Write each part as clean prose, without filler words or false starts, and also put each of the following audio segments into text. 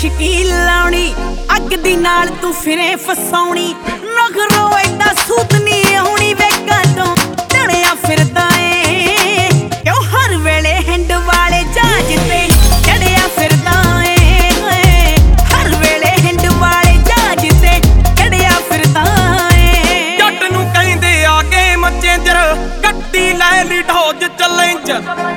ਸ਼ਕੀਲ ਲਾਉਣੀ ਅੱਗ ਦੀ ਨਾਲ ਤੂੰ ਫਿਰੇ ਫਸਾਉਣੀ ਨਖਰੋ ਐਡਾ ਸੂਤ ਨਹੀਂ ਆਉਣੀ ਵੇ ਕਾਦੋਂ ਟਣਿਆ ਫਿਰਦਾ ਏ ਕਿਉਂ ਹਰ ਵੇਲੇ ਹੈਂਡ ਵਾਲੇ ਜਹਾਜ਼ ਤੇ ਚੜਿਆ ਫਿਰਦਾ ਏ ਹਰ ਵੇਲੇ ਹੈਂਡ ਵਾਲੇ ਜਹਾਜ਼ ਤੇ ਚੜਿਆ ਫਿਰਦਾ ਏ ਜੱਟ ਨੂੰ ਕਹਿੰਦੇ ਆ ਕੇ ਮੱਚੇਂਜਰ ਗੱਡੀ ਲੈ ਲਈ ਢੋਜ ਚੈਲੰਜਰ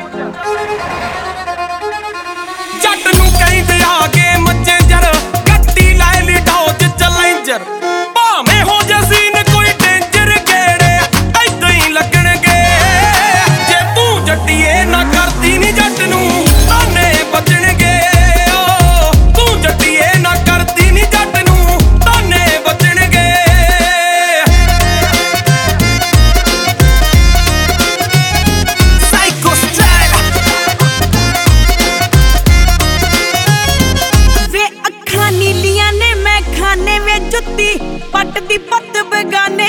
ਜੱਟ ਨੂੰ ਕਹਿੰਦੇ ਆ ਕੇ ਮੱਚੇਂਜਰ ਗੱਡੀ ਲੈ ਲਈ ਢੋਜ ਚੈਲੰਜਰ ਭਾਵੇਂ ਹੋ ਜੇ ਸੀਨ ਕੋਈ ਡੇਂਜਰ ਗੇੜੇ ਏਦਾਂ ਹੀ ਲੱਗਣਗੇ ਜੇ ਤੂੰ ਜੱਟੀਏ ਨਾ ਕਰਦੀ ਨੀ ਜੱਟ ਨੂੰ ਤਾਨੇ ਬਚਣਗੇ ਤੂੰ ਜੱਟੀਏ ਨਾ ਕਰਦੀ ਨੀ ਜੱਟ ਨੂੰ ਤਾਨੇ ਬਚਣਗੇ ਨੀਲੀਆਂ ਨੇ ਮੈਂ ਖਾਨੇ ਵੇ ਜੁੱਤੀ ਪੱਟ ਦੀ ਪੱਤ ਬਗਾਨੇ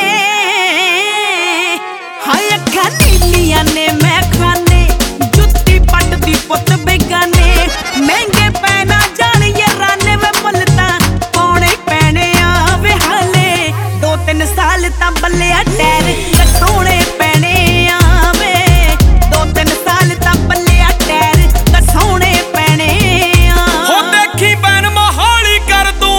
ਹਾਏ ਅੱਖਾਂ ਨੀਲੀਆਂ ਨੇ ਮੈਂ ਖਾਨੇ ਜੁੱਤੀ ਪੱਟ ਦੀ ਪੁੱਤ ਬਗਾਨੇ ਮਹਿੰਗੇ ਪੈ ਨਾ ਜਾਣ ਯਾਰਾਨੇ ਵੇ ਮੁੱਲ ਤਾਂ ਪਾਉਣੇ ਪੈਣੇ ਆ ਵੇ ਹਾਲੇ 2-3 ਸਾਲ ਤਾਂ ਬੱਲਿਆ ਟੈਰ ਕਟਾਉਣੇ ਪੈਣੇ ਆ ਵੇ 2-3 ਸਾਲ ਤਾਂ ਬੱਲਿਆ ਟੈਰ ਕਟਾਉਣੇ ਪੈਣੇ ਆ ਹੋ ਦੇਖੀ ਬੈਨ ਮਹਾਲੀ ਕਰ ਦੂੰ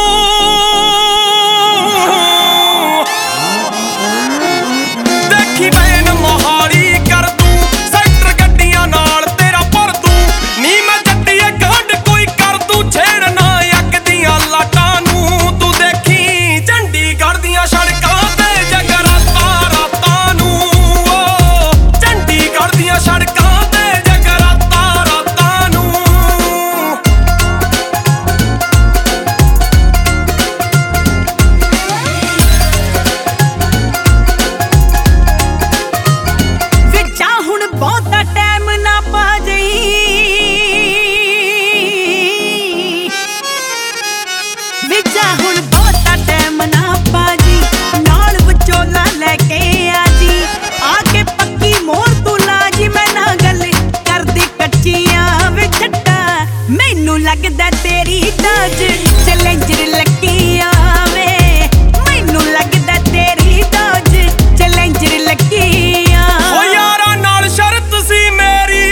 ਦੇਖੀ ਬੈਨ ਮਹਾਲੀ ਕਰ ਦੂੰ ਸੈਕਟਰ ਗੱਡੀਆਂ ਨਾਲ ਤੇਰਾ ਭਰ ਦੂੰ ਨੀ ਮੈਂ ਜੱਟੀਏ ਗੰਢ ਕੋਈ ਕਰ ਦੂੰ ਛੇੜ ਨਾ ਅੱਗ ਦੀਆਂ ਲਾਟਾਂ ਨੂੰ ਤੂੰ ਦੇਖੀ ਚੰਡੀਗੜ੍ਹ ਦੀਆਂ ਸੜਕਾਂ ਤੇ ਜਗਰਾਤਾ ਰਾਤਾਂ ਨੂੰ ਚੰਡੀਗੜ੍ਹ ਦੀਆਂ ਸੜਕਾਂ ਤੇ ਜਗਰਾਤਾ ਰਾਤਾਂ ਨੂੰ ਵਿਚਾ ਹੁਣ ਬਹੁਤਾ ਟਾਈਮ ਨਾ ਪਾ ਜਈ ਵਿਚਾ ਹੁਣ ਬਹੁਤਾ ਟਾਈਮ ਨਾ ਪਾ ਜੀ ਨਾਲ ਵਿਚੋਲਾ ਲੈ ਕੇ ਆ ਜੀ ਆ ਕੇ ਪੱਕੀ ਮੋਰ ਤੂੰ ਲਾ ਜੀ ਮੈਂ ਨਾ ਗੱਲ ਕਰਦੀ ਕੱਚੀਆਂ ਵੇ ਛੱਟਾ ਮੈਨੂੰ ਲੱਗਦਾ ਤੇਰੀ ਡੋਜ ਚੈਲੰਜਰ ਲੱਗੀ ਆਵੇ ਮੈਨੂੰ ਲੱਗਦਾ ਤੇਰੀ ਡੋਜ ਚੈਲੰਜਰ ਲੱਗੀ ਆ ਓ ਯਾਰਾਂ ਨਾਲ ਸ਼ਰਤ ਸੀ ਮੇਰੀ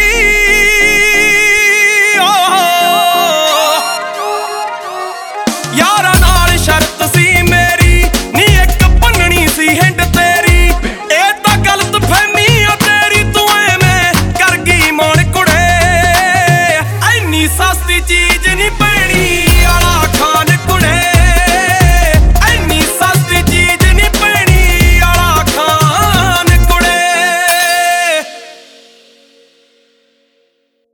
ਯਾਰਾਂ ਨਾਲ ਸ਼ਰਤ ਸੀ ਮੇਰੀ ਨੀ ਇੱਕ ਭੰਨਣੀ ਸੀ ਹਿੰਡ ਤੇਰੀ ਇਹ ਤਾਂ ਗਲਤ ਫਹਿਮੀ ਆ ਤੇਰੀ ਤੂੰ ਐਵੇਂ ਕਰ ਗਈ ਮੋਣ ਕੁੜੇ ਐਨੀ ਸਸਤੀ ਚੀਜ਼ ਨਹੀਂ ਪੈਣੀ